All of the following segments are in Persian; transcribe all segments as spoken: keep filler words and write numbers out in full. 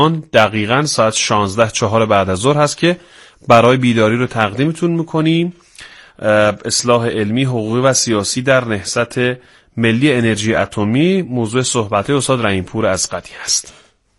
آن دقیقاً ساعت شانزده چهار بعد از ظهر هست که برای بیداری رو تقدیمتون میکنیم. اصلاح علمی، حقوقی و سیاسی در نهضت ملی انرژی اتمی موضوع صحبت استاد رحیم‌پور اصغری هست.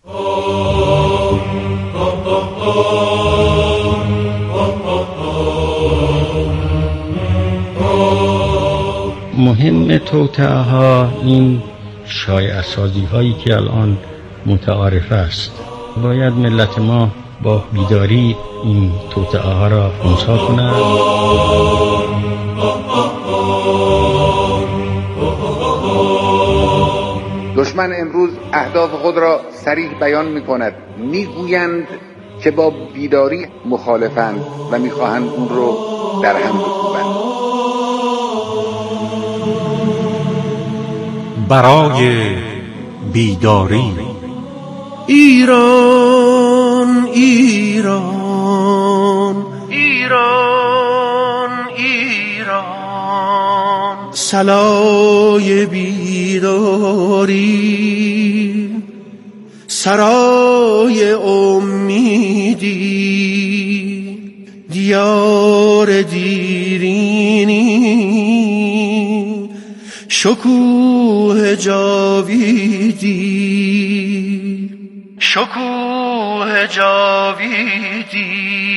مهم توطئه ها این شایعه سازی هایی که الان متعارف است. باید ملت ما با بیداری این توطئه ها را خنثی کند. دشمن امروز اهداف خود را صریح بیان می کند. می گویند که با بیداری مخالفند و می خواهند اون رو در هم بکوبند. برای بیداری ایران ایران ایران ایران صلای بیداری سرای امیدی دیار دیرینی شکوه جاویدی شکوه جاویدی.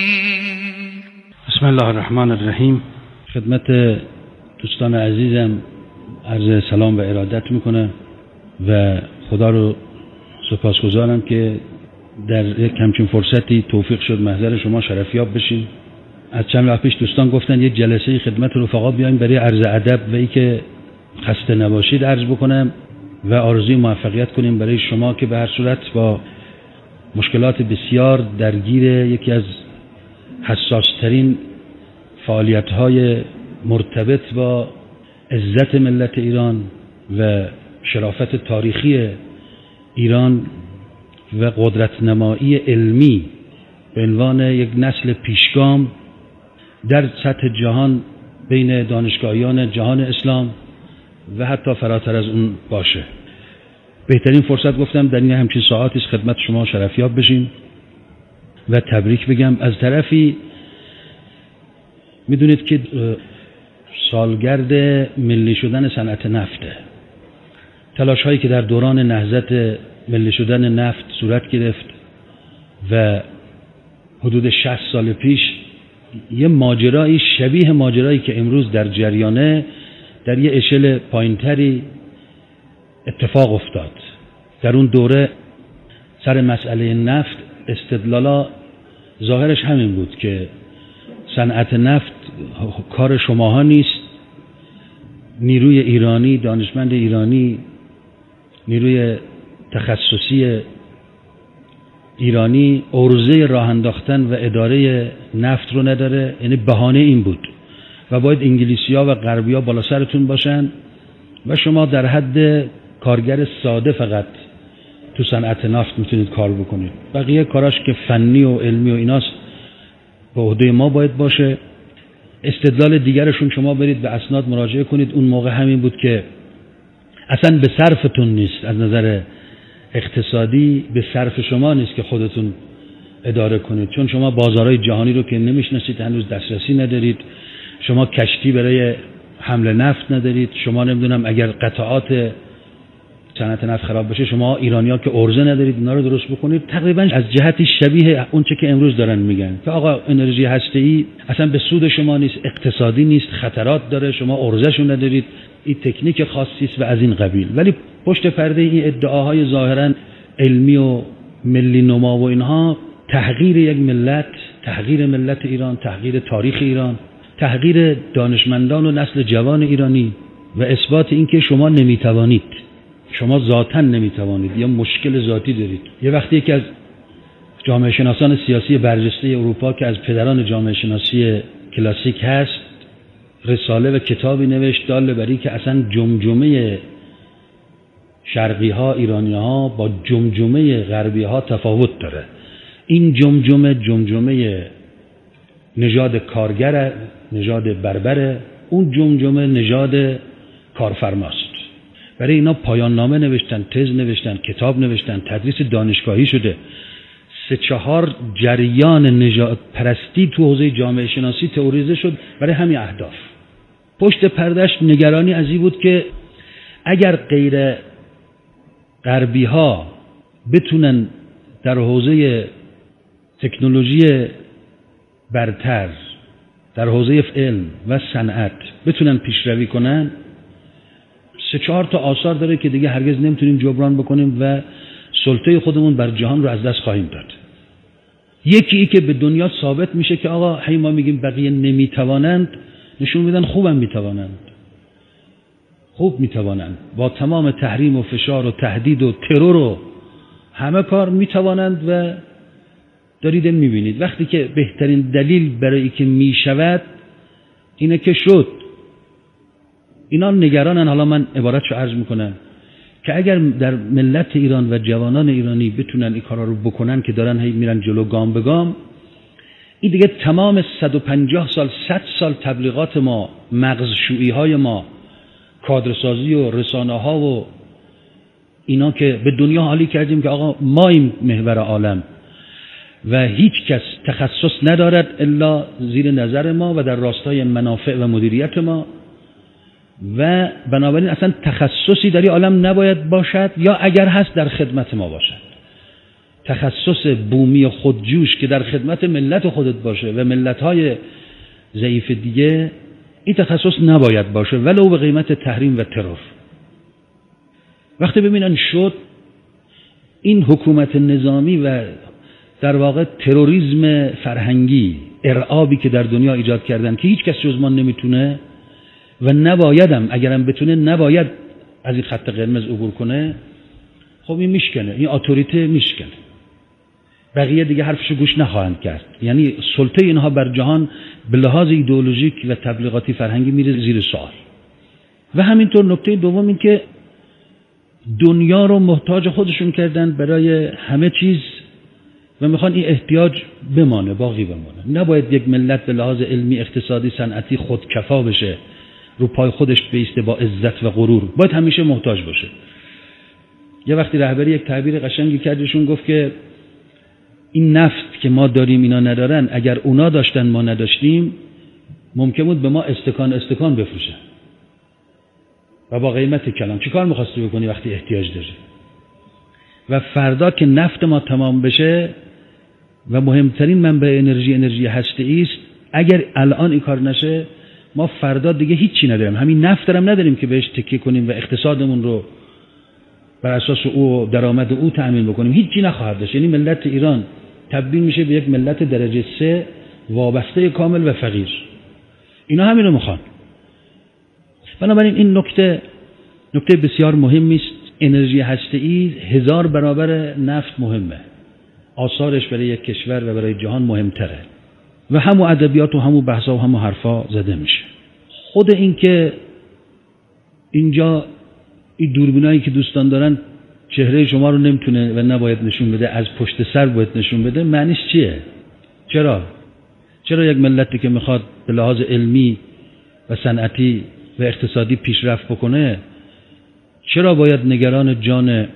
بسم الله الرحمن الرحیم. خدمت دوستان عزیزم عرض سلام و ارادت میکنه و خدا رو سپاسگزارم که در یک همچین فرصتی توفیق شد محضر شما شرفیاب بشیم. از چند وقت پیش دوستان گفتن یک جلسه خدمت رفقا بیایم برای عرض ادب و ای که خسته نباشید عرض بکنم و آرزوی موفقیت کنیم برای شما که به هر صورت با مشکلات بسیار درگیر یکی از حساسترین فعالیت‌های مرتبط با عزت ملت ایران و شرافت تاریخی ایران و قدرت نمایی علمی به عنوان یک نسل پیشگام در سطح جهان بین دانشگاهیان جهان اسلام و حتی فراتر از اون باشه. بهترین فرصت گفتم در این همچین ساعاتی خدمت شما شرفیاب بشیم و تبریک بگم. از طرفی میدونید که سالگرد ملی شدن صنعت نفته. تلاش هایی که در دوران نهضت ملی شدن نفت صورت گرفت و حدود شصت سال پیش یه ماجرایی شبیه ماجرایی که امروز در جریانه در یه اشل پایینتری اتفاق افتاد. در اون دوره سر مسئله نفت استدلالا ظاهرش همین بود که صنعت نفت کار شماها نیست، نیروی ایرانی، دانشمند ایرانی، نیروی تخصصی ایرانی عرضه راه انداختن و اداره نفت رو نداره. یعنی بهانه این بود و باید انگلیسی‌ها و غربی‌ها بالا سرتون باشن و شما در حد کارگر ساده فقط تو صنعت نفت میتونید کار بکنید. بقیه کاراش که فنی و علمی و ایناست به عهده ما باید باشه. استدلال دیگرشون شما برید به اسناد مراجعه کنید. اون موقع همین بود که اصلا به صرفتون نیست، از نظر اقتصادی به صرف شما نیست که خودتون اداره کنید، چون شما بازارهای جهانی رو که نمیشناسید، هنوز دسترسی ندارید، شما کشتی برای حمل نفت ندارید، شما نمیدونم اگر قطعات صنعت نفت خراب بشه شما ایرانی‌ها که ارزه ندارید اینا رو درست بکنید. تقریبا از جهتی شبیه اون چه که امروز دارن میگن که آقا انرژی هسته‌ای اصلا به سود شما نیست، اقتصادی نیست، خطرات داره، شما ارزه‌شو ندارید، این تکنیک خاصی است و از این قبیل. ولی پشت پرده این ادعاهای ظاهرا علمی و ملی نما و اینها تحقیر یک ملت، تحقیر ملت ایران، تحقیر تاریخ ایران، تحقیر دانشمندان و نسل جوان ایرانی و اثبات این که شما نمیتوانید، شما ذاتاً نمیتوانید یا مشکل ذاتی دارید. یه وقتی یکی از جامعه شناسان سیاسی برجسته اروپا که از پدران جامعه شناسی کلاسیک هست رساله و کتابی نوشت دال بر این که اصلا جمجمه شرقی ها ایرانی ها با جمجمه غربی ها تفاوت داره. این جمجمه جمجمه نژاد کارگر، نژاد بربر، اون جمجمه نژاد کارفرماست. برای اینا پایان نامه نوشتن، تز نوشتن، کتاب نوشتن، تدریس دانشگاهی شده. سه چهار جریان نژاد پرستی تو حوزه جامعه شناسی تئوریزه شد برای همین اهداف. پشت پردهش نگرانی از این بود که اگر غیر غربی ها بتونن در حوزه تکنولوژی برتر، در حوزه علم و صنعت بتونن پیشروی کنن، سه چهار تا آثار داره که دیگه هرگز نمیتونیم جبران بکنیم و سلطه خودمون بر جهان رو از دست خواهیم داد. یکی ای که به دنیا ثابت میشه که آقا هی ما میگیم بقیه نمیتوانند، نشون میدن خوبم میتوانند، خوب میتوانند، با تمام تحریم و فشار و تهدید و ترور و همه کار میتوانند و دارید میبینید. وقتی که بهترین دلیل برای ای که میشود اینه که شد، اینا نگرانن. حالا من عبارتشو عرض میکنم که اگر در ملت ایران و جوانان ایرانی بتونن این کارا رو بکنن که دارن هی میرن جلو گام به گام، این دیگه تمام صد و پنجاه سال صد سال تبلیغات ما، مغزشویی های ما، کادرسازی و رسانه ها و اینا که به دنیا حالی کردیم که آقا ماییم محور عالم و هیچ کس تخصص ندارد الا زیر نظر ما و در راستای منافع و مدیریت ما، و بنابراین اصلا تخصصی در این عالم نباید باشد، یا اگر هست در خدمت ما باشد. تخصص بومی خودجوش که در خدمت ملت خودت باشه و ملت‌های ضعیف دیگه، این تخصص نباید باشه ولو به قیمت تحریم و ترور. وقتی ببینن شد این حکومت نظامی و در واقع تروریسم فرهنگی، ارعابی که در دنیا ایجاد کردن که هیچ کس جز ما نمیتونه و نبایدم، اگرم بتونه نباید از این خط قرمز عبور کنه، خب این میشکنه، این اتوریته میشکنه، بقیه دیگه حرفشو گوش نخواهند کرد. یعنی سلطه اینها بر جهان به لحاظ ایدئولوژیک و تبلیغاتی فرهنگی میره زیر سوال. و همینطور نکته دوم این که دنیا رو محتاج خودشون کردن برای همه چیز و میخوان این احتیاج بمانه، باقی بمانه. نباید یک ملت به لحاظ علمی، اقتصادی، صنعتی خودکفا بشه، رو پای خودش بیسته با عزت و غرور، باید همیشه محتاج باشه. یه وقتی رهبری یک تعبیر قشنگی کردشون، گفت که این نفت که ما داریم اینا ندارن، اگر اونا داشتن ما نداشتیم ممکن بود به ما استکان استکان بفروشن و با قیمت کلام. چی کار می‌خواستی بکنی وقتی احتیاج داری؟ و فردا که نفت ما تمام بشه و مهمترین منبع انرژی انرژی هسته‌ای است، اگر الان این کار نشه ما فردا دیگه هیچی نداریم، همین نفت هم نداریم که بهش تکیه کنیم و اقتصادمون رو بر اساس او درآمد او تأمین بکنیم، هیچی نخواهد داشت. یعنی ملت ایران تبدیل میشه به یک ملت درجه سه، وابسته کامل و فقیر. اینا همین رو میخوان. بنابراین این نکته نکته بسیار مهمی است. انرژی هسته‌ای هزار برابر نفت مهمه، آثارش برای یک کشور و برای جهان مهمتره و همو ادبیات و همو بحثا و همو حرفا زده میشه. خود این که اینجا این دوربینایی که دوستان دارن چهره شما رو نمیتونه و نباید نشون بده، از پشت سر باید نشون بده، معنیش چیه؟ چرا؟ چرا یک ملتی که میخواد به لحاظ علمی و صنعتی و اقتصادی پیشرفت بکنه، چرا باید نگران جان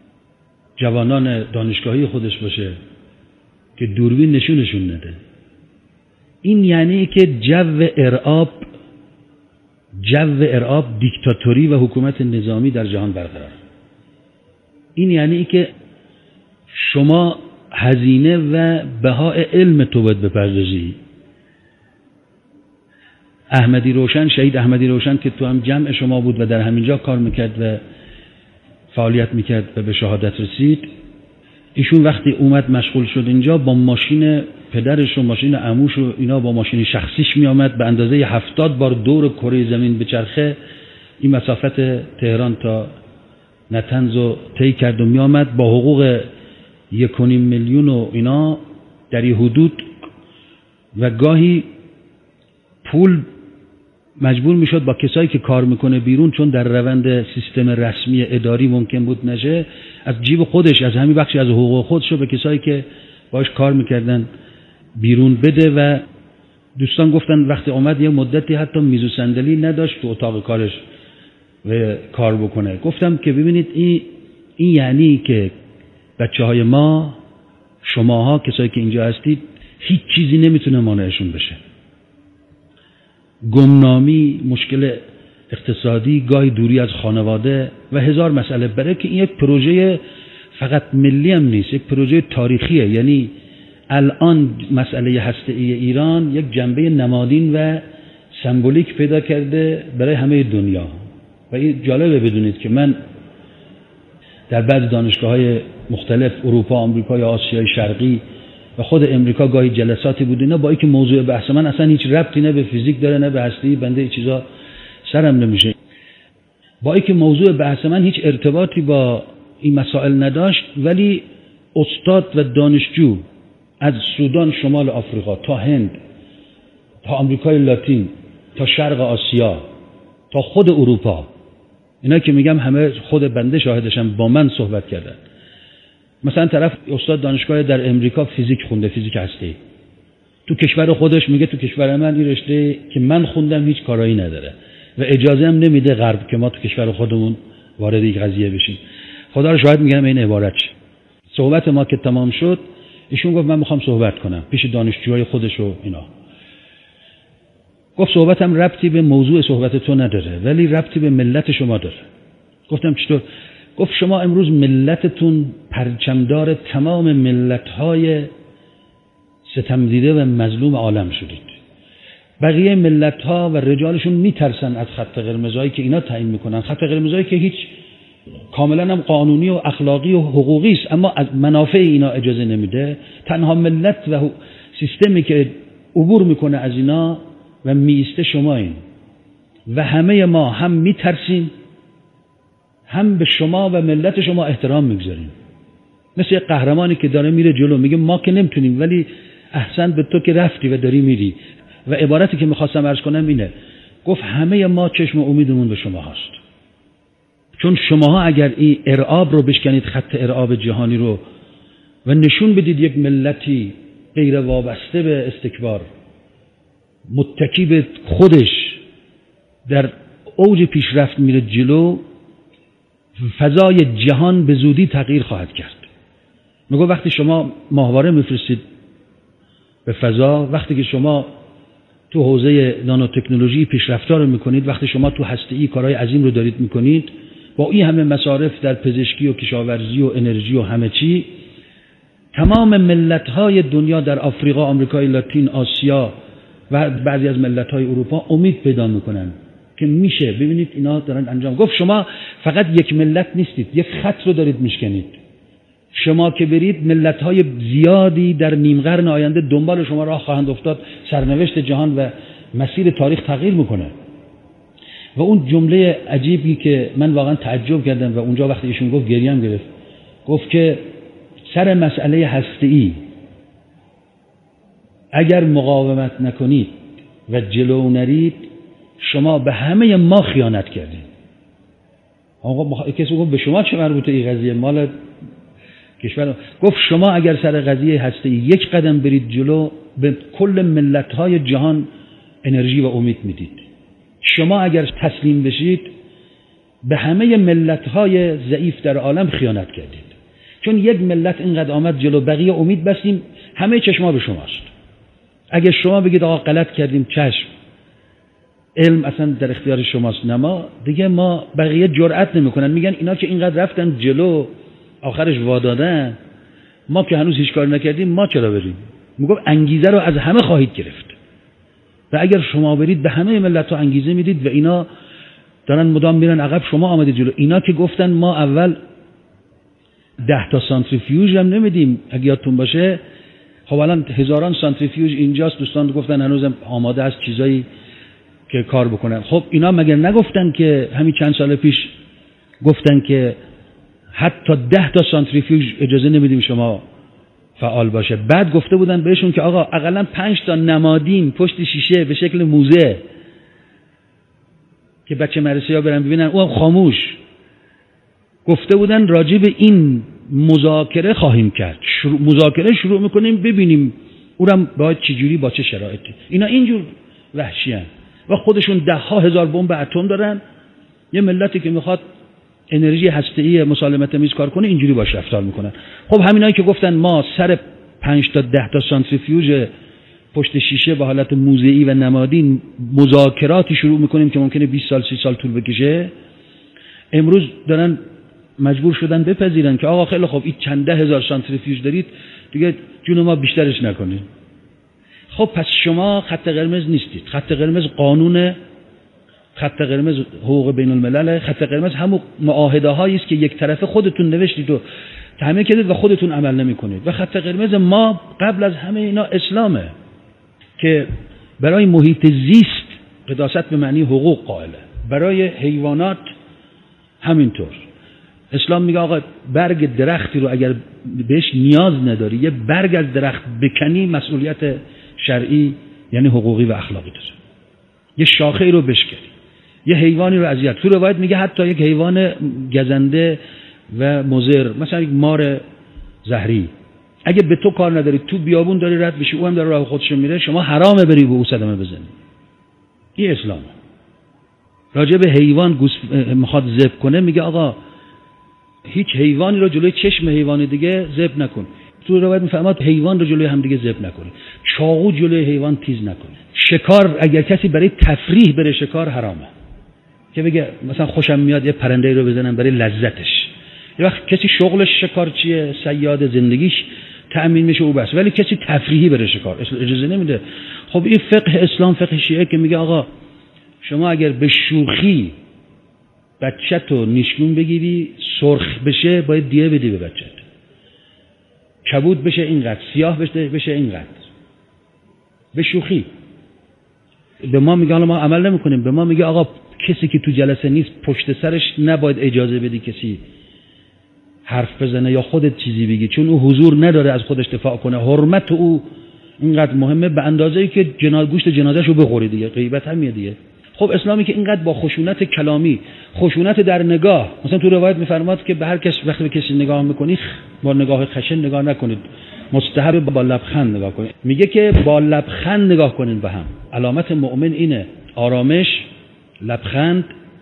جوانان دانشگاهی خودش باشه که دوربین نشونشون نده؟ این یعنی که جو ارعاب جو ارعاب دیکتاتوری و حکومت نظامی در جهان برقرار. این یعنی که شما هزینه و بهای علم تو باید بپردازی. احمدی روشن، شهید احمدی روشن که تو هم جمع شما بود و در همینجا کار میکرد و فعالیت میکرد و به شهادت رسید، ایشون وقتی اومد مشغول شد اینجا، با ماشین پدرش و ماشین عموش و اینا، با ماشین شخصیش میامد به اندازه هفتاد بار دور کره زمین به چرخه این مسافت تهران تا نتنز رو طی کرد و میامد با حقوق یک و نیم میلیون و اینا در این حدود، و گاهی پول مجبور میشد با کسایی که کار میکنه بیرون، چون در روند سیستم رسمی اداری ممکن بود نشه، از جیب خودش، از همین بخشی از حقوق خودش رو به کسایی که باش کار میکردن بیرون بده. و دوستان گفتن وقتی اومد یه مدتی حتی میز و صندلی نداشت تو اتاق کارش و کار بکنه. گفتم که ببینید این این یعنی که بچه های ما، شماها کسایی که اینجا هستید هیچ چیزی نمیتونه مانعشون بشه. گمنامی، مشکل اقتصادی، گاهی دوری از خانواده و هزار مسئله، برای که این یک پروژه فقط ملی هم نیست، یک پروژه تاریخیه. یعنی الان مسئله هسته‌ای ایران یک جنبه نمادین و سمبولیک پیدا کرده برای همه دنیا و این جالبه بدونید که من در بعض دانشگاه‌های مختلف اروپا، آمریکا یا آسیای شرقی و خود امریکا گاهی جلساتی بود، اینا با اینکه موضوع بحث من اصلا هیچ ربطی نه به فیزیک داره نه به هستی، بنده این چیزا سرم نمیشه، با اینکه موضوع بحث من هیچ ارتباطی با این مسائل نداشت، ولی استاد و دانشجو از سودان، شمال آفریقا تا هند، تا آمریکای لاتین، تا شرق آسیا، تا خود اروپا، اینا که میگم همه خود بنده شاهدشم، با من صحبت کردن. مثلا طرف استاد دانشگاه در امریکا فیزیک خونده، فیزیک هستی، تو کشور خودش میگه تو کشور من این رشته که من خوندم هیچ کارایی نداره و اجازه هم نمیده غرب که ما تو کشور خودمون وارد این قضیه بشیم. خدا رو شاهد میگم این عبارت چه. صحبت ما که تمام شد ایشون گفت من میخوام صحبت کنم پیش دانشجوهای خودش و اینا. گفت صحبتم ربطی به موضوع صحبت تو نداره ولی ربطی به ملت شما داره. گفتم چطور؟ گفت شما امروز ملتتون پرچمدار تمام ملت‌های ستمدیده و مظلوم عالم شدید. بقیه ملت‌ها و رجالشون میترسن از خط قرمزایی که اینا تعیین میکنن، خط قرمزایی که هیچ کاملا هم قانونی و اخلاقی و حقوقی است، اما از منافع اینا اجازه نمیده. تنها ملت و سیستمی که عبور میکنه از اینا و میسته شما این و همه ما هم میترسیم هم به شما و ملت شما احترام میگذاریم. مثل یک قهرمانی که داره میره جلو میگه ما که نمیتونیم ولی احسن به تو که رفتی و داری میری. و عبارتی که میخواستم عرض کنم اینه، گفت همه ما چشم امیدمون به شما هست، چون شماها اگر این ارعاب رو بشکنید، خط ارعاب جهانی رو، و نشون بدید یک ملتی غیر وابسته به استکبار، متکی به خودش در اوج پیشرفت میره جلو، فضای جهان به زودی تغییر خواهد کرد. میگه وقتی شما ماهواره میفرستید به فضا، وقتی که شما تو حوزه نانوتکنولوژی پیشرفت‌ها رو میکنید، وقتی شما تو هسته‌ای کارهای عظیم رو دارید میکنید، با این همه مصارف در پزشکی و کشاورزی و انرژی و همه چی، تمام ملت‌های دنیا در آفریقا، آمریکای لاتین، آسیا و بعضی از ملت‌های اروپا امید پیدا میکنن که میشه. ببینید اینا دارن انجام. گفت شما فقط یک ملت نیستید، یک خط رو دارید میشکنید. شما که برید ملت‌های زیادی در نیم قرن آینده دنبال شما راه خواهند افتاد، سرنوشت جهان و مسیر تاریخ تغییر میکنه. و اون جمله عجیبی که من واقعا تعجب کردم و اونجا وقتی ایشون گفت گریم گرفت، گفت که سر مسئله هسته‌ای اگر مقاومت نکنید و جلو نرید شما به همه ما خیانت کردید. آقا کسی گفت به شما چه مربوطه این قضیه، مال کشور. گفت شما اگر سر قضیه هسته‌ای یک قدم برید جلو به کل ملت‌های جهان انرژی و امید میدید. شما اگر تسلیم بشید به همه ملت‌های ضعیف در عالم خیانت کردید. چون یک ملت اینقدر آمد جلو، بقیه امید بستیم، همه چشما به شماست. اگر شما بگید آقا غلط کردیم، چشم، علم اصلا در اختیار شماست، نما دیگه ما بقیه جرئت نمیکنن، میگن اینا که اینقدر رفتن جلو آخرش وادادن، ما که هنوز هیچ کاری نکردیم ما چرا بریم؟ میگم انگیزه رو از همه خواهید گرفت و اگر شما برید به همه ملت ها انگیزه میدید و اینا دارن مدام میرن عقب، شما آمدید جلو. اینا که گفتن ما اول ده تا سانتریفیوژ هم نمیدیم، اگه یادتون باشه، خب الان هزاران سانتریفیوژ اینجاست، دوستان گفتن هنوزم آماده است چیزایی که کار بکنن. خب اینا مگر نگفتن که همین چند سال پیش گفتن که حتی ده تا سانتریفیوژ اجازه نمیدیم شما فعال باشه؟ بعد گفته بودن بهشون که آقا اقلا پنج تا نمادین پشت شیشه به شکل موزه که بچه مدرسه ها برن ببینن، او هم خاموش. گفته بودن راجع به این مذاکره خواهیم کرد، شروع مذاکره شروع میکنیم ببینیم اونم باید چجوری با چه شرایطی. اینا اینجور وحشی هن و خودشون ده ها هزار بمب اتم دارن. یه ملتی که میخواد انرژی هسته‌ای مسالمت آمیز کار کنه اینجوری باش رفتار میکنن. خب همینایی که گفتن ما سر پنج تا ده تا سانتریفیوژ پشت شیشه به حالت موضعی و نمادین مذاکراتی شروع میکنیم که ممکنه بیست سال سی سال طول بکشه، امروز دارن مجبور شدن بپذیرن که آقا خیلی خوب این چند ده هزار سانتریفیوژ دارید دیگه جون ما بیشترش نکنید. خب پس شما خط قرمز نیستید. خط قرمز قانون، خط قرمز حقوق بین الملل، خط قرمز همون معاهده هایی است که یک طرفه خودتون نوشتید و تحمیل کردید و خودتون عمل نمی‌کنید. و خط قرمز ما قبل از همه اینا اسلامه که برای محیط زیست قداست به معنی حقوق قائله، برای حیوانات همینطور. اسلام میگه آقا برگ درختی رو اگر بهش نیاز نداری یه برگ از درخت بکنی مسئولیت شرعی یعنی حقوقی و اخلاقی داره. یه شاخه رو بشکنی، یه حیوانی رو اذیت. تو روایت میگه حتی یک حیوان گزنده و مضر مثلا یک مار زهری اگه به تو کار نداری تو بیابون داری رد بشی، او هم داره راه خودش میره، شما حرامه بری به او صدمه بزنی. این اسلامه. راجع به حیوان گوس میخواد ذبح کنه میگه آقا هیچ حیوانی رو جلوی چشم حیوان دیگه ذبح نکن. تو روایت میفرماد حیوان رو جلوی هم دیگه ذبح نکنید. چاقو جلوی حیوان تیز نکنید. شکار اگر کسی برای تفریح بره شکار حرامه. که بگه مثلا خوشم میاد یه پرنده رو بزنم برای لذتش. یه وقت کسی شغلش شکارچیه، صیاد، زندگیش تأمین میشه او بس، ولی کسی تفریحی بره شکار اجازه نمیده. خب این فقه اسلام فقه شیعه که میگه آقا شما اگر به شوخی بچه‌تو نیشگون بگیری سرخ بشه باید دیه بدی به بچه‌ت، کبود بشه اینقدر، سیاه بشه بشه اینقدر، به شوخی. به ما میگه حالا ما عمل نمیکنیم، به ما میگه آقا کسی که تو جلسه نیست پشت سرش نباید اجازه بدی کسی حرف بزنه یا خودت چیزی بگی، چون او حضور نداره از خودش دفاع کنه. حرمت او اینقدر مهمه به اندازه‌ای که جنازه گوشت جنازه‌شو بخوری دیگه، غیبت هم دیگه. خب اسلامی که اینقدر با خشونت کلامی، خشونت در نگاه، مثلا تو روایت میفرماد که به هر کس وقتی به کسی نگاه میکنی با نگاه خشن نگاه نکنید، مستحب با لبخند نگاه کنید. میگه که با لبخند نگاه کنید به هم. علامت مؤمن اینه، آرامش، لبخند،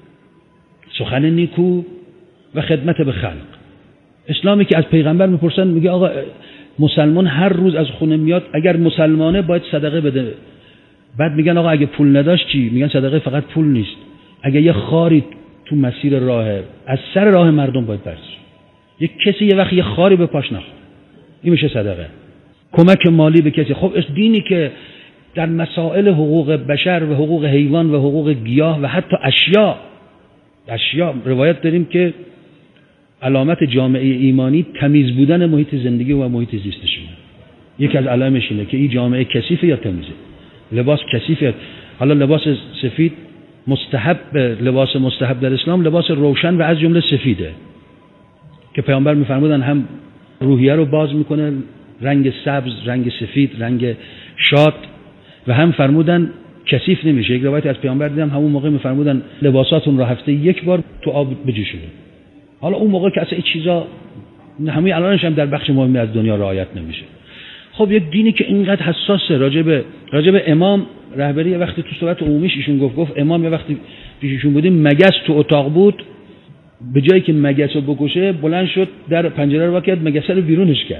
سخن نیکو و خدمت به خلق. اسلامی که از پیغمبر میپرسن میگه آقا مسلمان هر روز از خونه میاد اگر مسلمانه باید صدقه بده. بعد میگن آقا اگه پول نداشت چی؟ میگن صدقه فقط پول نیست، اگه یه خاری تو مسیر راه از سر راه مردم باید برس، یک کسی یه وقت یه خاری به پاش نخوره، این میشه صدقه. کمک مالی به کسی. خب دینی که در مسائل حقوق بشر و حقوق حیوان و حقوق گیاه و حتی اشیا اشیا روایت داریم که علامت جامعه ایمانی تمیز بودن محیط زندگی و محیط زیستشونه. یکی از علائمش اینه که این جامعه کثیفه یا تمیزه. لباس کثیفه. حالا لباس سفید مستحب، لباس مستحب در اسلام لباس روشن و از جمله سفیده که پیامبر میفرمودن هم روحیه رو باز میکنه، رنگ سبز، رنگ سفید، رنگ شاد، و هم فرمودن کثیف نمیشه. یک روایت از پیامبر دیدم همون موقع میفرمودن لباساتون رو هفته یک بار تو آب بجوشونید. حالا اون موقع که اصلا این چیزا همین الانش هم در بخش مهمی از دنیا رعایت نمیشه. خب یک دینی که اینقدر حساسه راجع به راجع به امام رهبری وقتی تو صحبت عمومیش ایشون گفت گفت امام یه وقتی پیششون بودیم مگس تو اتاق بود، به جایی که مگس رو بکشه بلند شد در پنجره رو وا کرد مگس رو بیرونش کرد.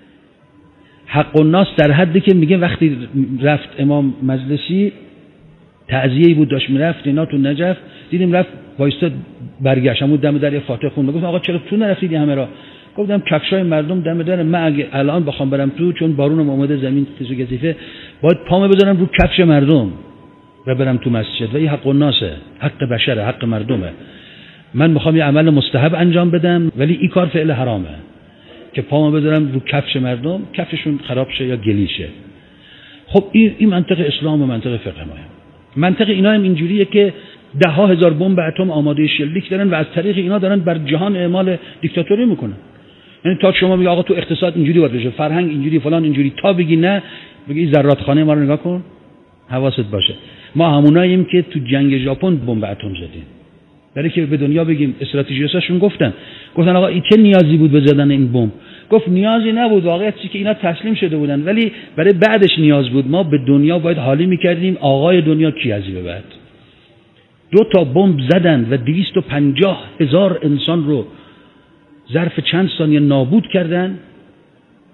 حق الناس در حدی که میگه وقتی رفت امام مجلسی تعزیه‌ای بود داشت میرفت اینا تو نجف، دیدیم رفت وایستاد برگشت همون دم در فاتحه خوند. گفتم آقا چرا تو نرفتید همه را؟ گفتم کفشای مردم دم در، من اگه الان بخوام برم تو چون بارونم اومده زمین خیس و کثیفه باید پامو بذارم رو کفش مردم و برم تو مسجد و این حق الناسه، حق بشره، حق مردمه. من میخوام یه عمل مستحب انجام بدم ولی این کار فعل حرامه که پامو بذارم رو کفش مردم کفششون خراب شه یا گلیشه. خب این این منطق اسلام و منطق فقه ما. منطق اینا هم اینجوریه که ده ها هزار بمب اتم آماده شلیک دارن و از طریق اینا دارن بر جهان اعمال دیکتاتوری میکنن. یعنی تا شما میگه آقا تو اقتصاد اینجوری باید بشه، فرهنگ اینجوری، فلان اینجوری، تا بگی نه بگی زراتخانه ما رو نگاه کن، حواست باشه ما هموناییم که تو جنگ ژاپن بمب اتم زدیم. برای که به دنیا بگیم استراتژیستاشون گفتن گفتن آقا این چه نیازی بود به زدن این بمب؟ گفت نیازی نبود، واقعیتش که اینا تسلیم شده بودن ولی برای بعدش نیاز بود. ما به دنیا باید حالی میکردیم آقای دنیا کی ازی به بعد. دو تا بمب زدن و دویست و پنجاه هزار انسان رو ظرف چند ثانیه نابود کردن.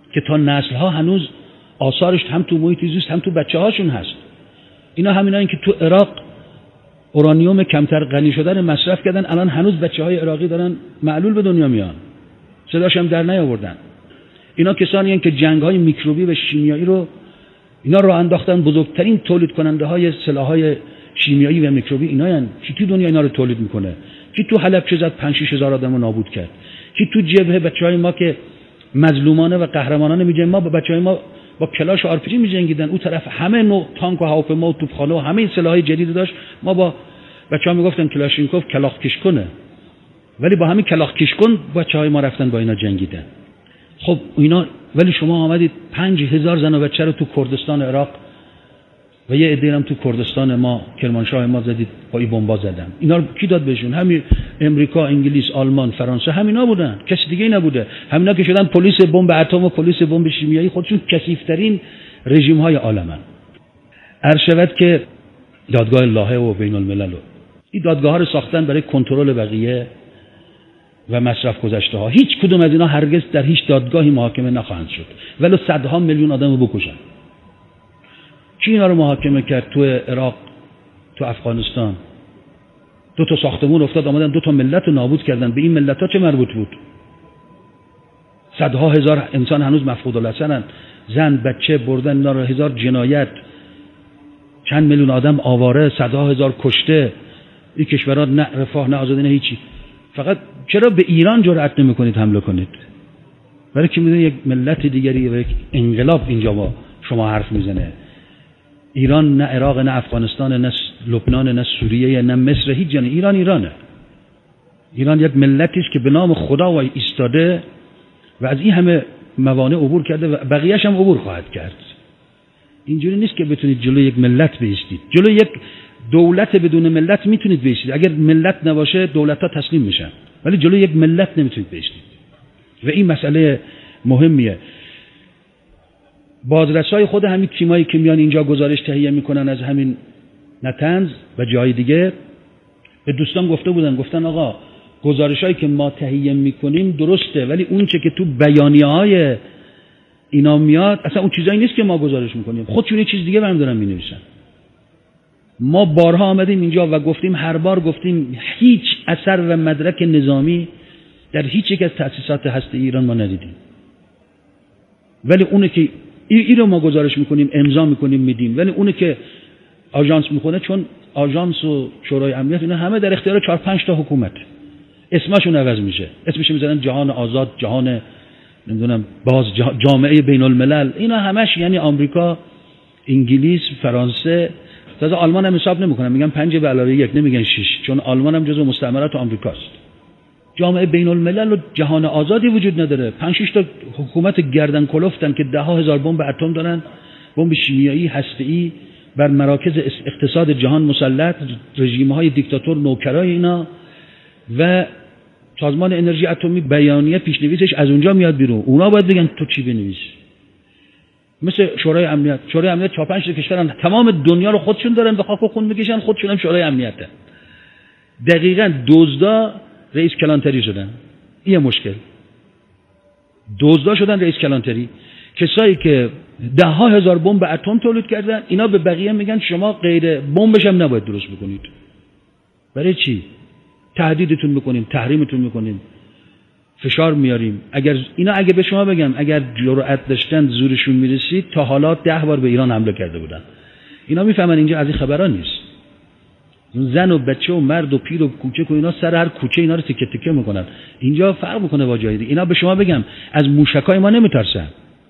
که تا نسل‌ها هنوز آثارش هم تو محیط زیست هم تو بچه‌هاشون هست. اینا همینایی که تو عراق اورانیوم کمتر غنی شدن مصرف کردن، الان هنوز بچه‌های عراقی دارن معلول به دنیا میان، صداش هم در نیاوردن. اینا کسانی هستند که جنگ‌های میکروبی و شیمیایی رو اینا راه انداختن. بزرگترین تولید کننده‌های سلاح‌های شیمیایی و میکروبی اینایان. کی تو دنیا اینا رو تولید میکنه؟ کی تو حلب چه زد پنج شش هزار آدمو نابود کرد؟ کی تو جبهه بچهای ما که مظلومانه و قهرمانانه میجنگن؟ ما با بچهای ما با کلاش و آر پی جی میجنگیدن، اون طرف همه نوع تانک و هواپیما و توپخانه و همه سلاح‌های جدید داشت. ما با بچه‌ها میگفتن کلاشینکوف کلاغ کش کنه، ولی با همین کلاغ کش کن بچهای ما رفتن با اینا جنگیدن. خب اینا، ولی شما آمدید پنج هزار زن و بچه رو تو کردستان عراق و یه عده هم تو کردستان ما کرمانشاه ما زدید، با این بمبا زدن. اینا رو کی داد بهشون؟ همین امریکا، انگلیس، آلمان، فرانسه، همینا بودن، کسی دیگه ای نبوده. همینا که شدن پلیس بمب اتم و پلیس بمب شیمیایی، خودشون کثیف‌ترین رژیم‌های عالمن. عرض شود که دادگاه لاهه و بین الملل این دادگاه‌ها رو ساختن برای کنترل بقیه و مصرف گذشته ها. هیچ کدوم از اینا هرگز در هیچ دادگاهی محاکمه نخواهند شد، ولی صدها میلیون آدم رو بکشن. کی اینا رو محاکمه کرد؟ تو عراق، تو افغانستان دو تا ساختمون افتاد، آمدن دو تا ملت رو نابود کردن. به این ملت ها چه مربوط بود؟ صدها هزار انسان هنوز مفقود الاثرن، زن بچه بردن اینا رو، هزار جنایت، چند میلیون آدم آواره، صدها هزار کشته. این کشورها نه رفاه نه آزادی نه هیچی. فقط چرا به ایران جرأت نمی‌کنید حمله کنید؟ برای که میدونید یک ملت دیگری و یک انقلاب اینجا با شما حرف میزنه. ایران نه عراق نه افغانستان نه لبنان نه سوریه نه مصر، هیچ جا. ایران ایرانه. ایران یک ملتی است که به نام خدا و ایستاده و از این همه موانع عبور کرده و بقیه‌اش هم عبور خواهد کرد. اینجوری نیست که بتونید جلوی یک ملت بایستید. جلوی یک دولت بدون ملت میتونید بایستید. اگر ملت نباشه دولت‌ها تسلیم میشن، ولی جلوی یک ملت نمیتونید بایستید. و این مسئله مهمیه. بازرسای خود همین تیمایی که میان اینجا گزارش تهیه میکنن از همین نتنز و جای دیگه به دوستان گفته بودن، گفتن آقا گزارشایی که ما تهیه میکنیم درسته، ولی اون چه که تو بیانیه‌های اینا میاد اصلا اون چیزایی نیست که ما گزارش میکنیم، خودشون یه چیز دیگه برام دارن مینویسن. ما بارها آمدیم اینجا و گفتیم، هر بار گفتیم هیچ اثر و مدرک نظامی در هیچ یک از تأسیسات هسته ایران ما ندیدیم، ولی اونه که این رو ما گزارش میکنیم، امضا میکنیم، میدیم، ولی اونه که آژانس میکنه، چون آژانس و شورای امنیت اینا همه در اختیار چهار پنج تا حکومت، اسمشون عوض میشه، اسمش میذارن جهان آزاد، جهان نمیدونم باز، جامعه بین الملل، اینا همش یعنی آمریکا، انگلیس، فرانسه. تازه آلمان هم حساب نمیکنن، میگن پنج به علاوه یک، نمیگن شش، چون آلمان هم جزو مستعمرات آمریکاست. جامعه بین الملل و جهان آزادی وجود نداره. پنج شش تا حکومت گردن کلفتن که ده ها هزار بمب اتم دارن، بمب شیمیایی، هسته‌ای، بر مراکز اقتصاد جهان مسلط، رژیم‌های دیکتاتور نوکرای اینا. و سازمان انرژی اتمی بیانیه پیشنویسش از اونجا میاد بیرون، اونا باید بگن تو چی بنویس. مثل شورای امنیت، شورای امنیت چهار پنج تا کشورن تمام دنیا رو خودشون دارن به خاک و خون میکشن، خودشون هم شورای امنیتن. دقیقاً دزدا رئیس کلانتری شدن. این مشکل. دزدا شدن رئیس کلانتری. کسایی که ده ها هزار بمب اتم تولید کردن، اینا به بقیه میگن شما غیر بمبش هم نباید درست بکنید. برای چی؟ تهدیدتون میکنیم، تحریمتون میکنیم، فشار میاریم. اگر اینا اگه به شما بگم اگر جرأت داشتن زورشون میرسید تا حالا ده بار به ایران حمله کرده بودن. اینا میفهمن اینجا از این خبرا نیست. زن و بچه و مرد و پیر و کوچک و اینا سر هر کوچه اینا رو تکه تکه میکنن. اینجا فرق میکنه با جای دیگه. اینا به شما بگم از موشکای ما نمیترسن.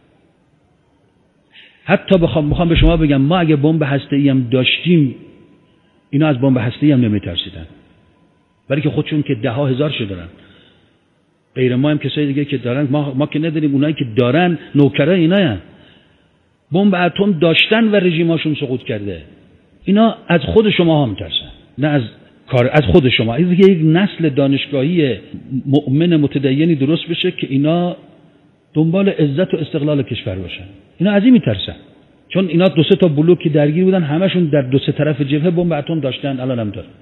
حتی بخوام بخوام به شما بگم ما اگه بمب هسته‌ای هم داشتیم، اینا از بمب هسته‌ای هم نمیترسیدن. برای که خودشون که ده ها هزار شو دارن. غیر ما هم کسای دیگه که دارن، ما ما که نداریم، اونایی که دارن نوکرای ایناین. بمب اتم داشتن و رژیماشون سقوط کرده. اینا از خود شما هم میترسن، نه از کار از خود شما. این دیگه یک نسل دانشگاهی مؤمن متدینی درست بشه که اینا دنبال عزت و استقلال کشور باشن. اینا از این میترسن، چون اینا دو سه تا بلوکی درگیر بودن، همشون در دو سه طرف جبهه بمب اتم داشتن، الان هم دارن.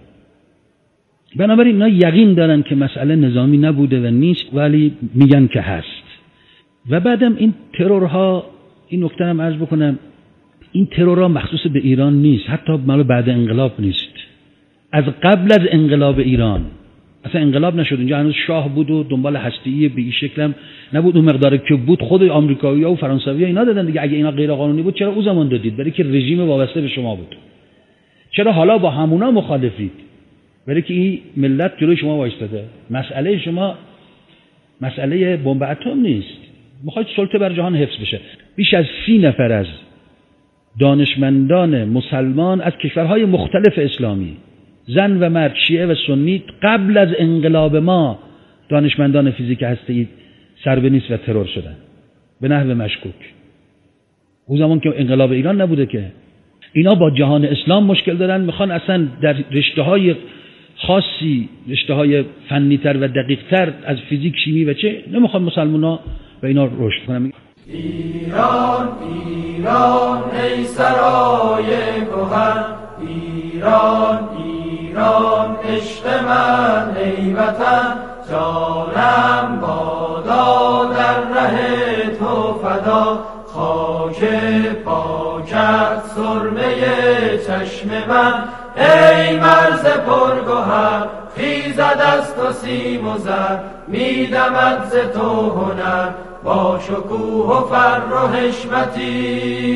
بنابراین اینا یقین دارن که مسئله نظامی نبوده و نیست، ولی میگن که هست. و بعدم این ترورها، این نکته هم عرض بکنم، این ترورها مخصوص به ایران نیست، حتی مال بعد انقلاب نیست، از قبل از انقلاب ایران اصلا انقلاب نشد، اینجا هنوز شاه بود و دنبال هسته‌ای به این شکل هم نبود، اون مقدار که بود خود آمریکایی‌ها و فرانسوی‌ها اینا دادن دیگه. اگه اینا غیر قانونی بود چرا او زمان دادید؟ برای که رژیم وابسته به شما بود. چرا حالا با همونا مخالفید؟ برای که این ملت جلوی شما وایستاده. مسئله شما مسئله بمب اتم نیست، میخواید سلطه بر جهان حفظ بشه. بیش از سی نفر از دانشمندان مسلمان از کشورهای مختلف اسلامی، زن و مرد، شیعه و سنی، قبل از انقلاب ما دانشمندان فیزیک هسته‌ای سر به نیست و ترور شدن به نحو مشکوک. اون زمان که انقلاب ایران نبوده که. اینا با جهان اسلام مشکل دارن، میخوان اصلا در رشته‌های خاصی، رشته‌های فنی‌تر و دقیق‌تر از فیزیک، شیمی و چه، نمیخوان مسلمان‌ها و اینا رشد کنن. ایران ایران ای سرای گوهر، ایران ایران عشق من ای وطن، جانم بادا در ره تو فدا، خاک پاکت سرمه چشم من، ای مرز پرگوهر خیزد از تو سیم و زر، میدمد ز تو هنر با شکوه و فر و حشمتی،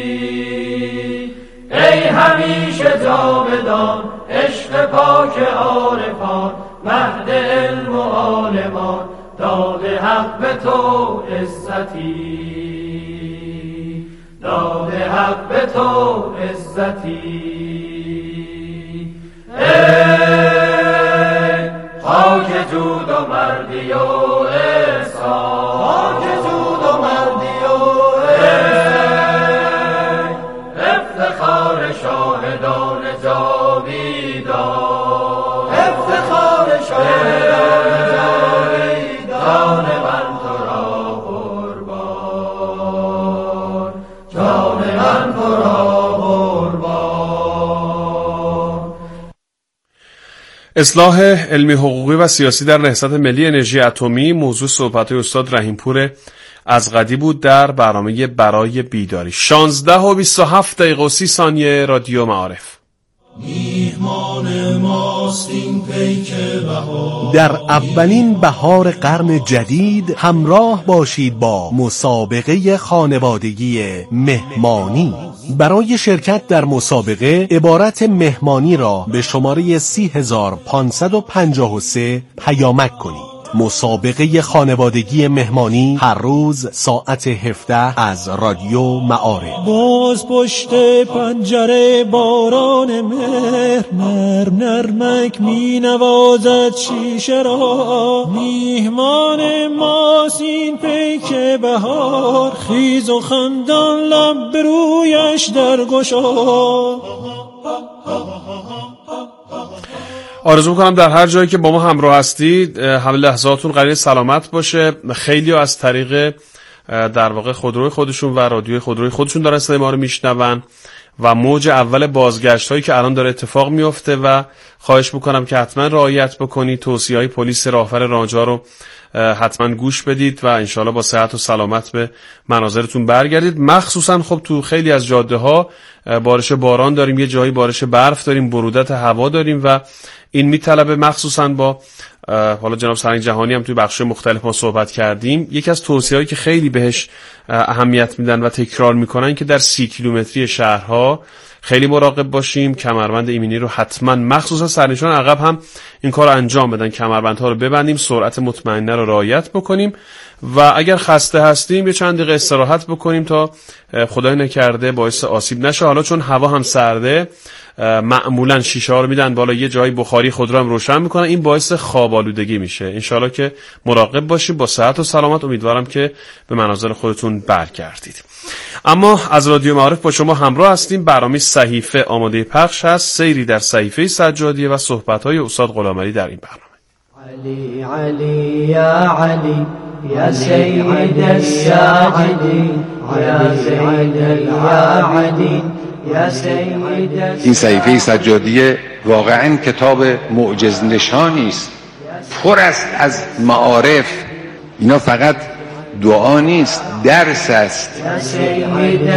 ای همیشه جاودان عشق پاک عارفان، مهد علم و عالمان داده حق به تو عزتی، داده حق به تو عزتی. ای خاک جود و مردی و احسان، خاک جود و مردی و احسان، افتخار شاهدان جاویدان، افتخار شاهدان جاویدان، من تو را قربان، جان من تو را قربان. اصلاح علمی حقوقی و سیاسی در نهضت ملی انرژی اتمی موضوع صحبت استاد رحیمپور ازغدی بود در برنامه برای بیداری. شانزده و بیست و هفت دقیقه و سی ثانیه رادیو معارف. میهمان ماست این پیک بهار. در اولین بهار قرن جدید همراه باشید با مسابقه خانوادگی مهمانی. برای شرکت در مسابقه عبارت مهمانی را به شماره سی هزار پانصد و پنجاه و سه پیامک کنید. مسابقه خانوادگی مهمانی هر روز ساعت هفده از رادیو معارف. باز پشت پنجره باران مهر، نرم نرمک می نوازد شیشه را، میهمان ماست این پیک بهار، خیز و خندان لب رویش در گشا. آرزو می‌کنم در هر جایی که با ما همراه هستید همه لحظاتون قرار سلامت باشه. خیلی از طریق در واقع خودروی خودشون و رادیوی خودروی خودشون دارن صدای ما رو میشنون و موج اول بازگشت هایی که الان داره اتفاق میفته و خواهش میکنم که حتما رعایت بکنید، توصیه های پلیس راهور رانجا رو حتما گوش بدید و انشالله با صحت و سلامت به منازلتون برگردید. مخصوصا خب تو خیلی از جاده ها بارش باران داریم، یه جایی بارش برف داریم، برودت هوا داریم و این میطلبه مخصوصا با حالا جناب سرنگ جهانی هم توی بخش مختلف ما صحبت کردیم، یکی از توصیه‌هایی که خیلی بهش اهمیت میدن و تکرار میکنن که در سی کیلومتری شهرها خیلی مراقب باشیم، کمربند ایمنی رو حتما مخصوصا سرنشینان عقب هم این کار رو انجام بدن، کمربندها رو ببندیم، سرعت مطمئنه رو رعایت بکنیم و اگر خسته هستیم یه چند دقیقه استراحت بکنیم تا خدای نکرده باعث آسیب نشه. حالا چون هوا هم سرده معمولا شیشه ها رو میدن بالا، یه جایی بخاری خودرو هم روشن میکنن، این باعث خواب آلودگی میشه. انشالله که مراقب باشیم. با صحت و سلامت امیدوارم که به منازل خودتون برگردید. اما از رادیو معارف با شما همراه هستیم. برنامه صحیفه آماده پخش هست، سیری در صحیفه سجادیه و صحبت‌های استاد غلامعلی در این برنامه. علی علی یا علی یا سید الساجدین یا سید یا علی. این صحیفه سجادیه واقعا کتاب معجز نشانی است، پر است از معارف. اینا فقط دعا نیست، درس است.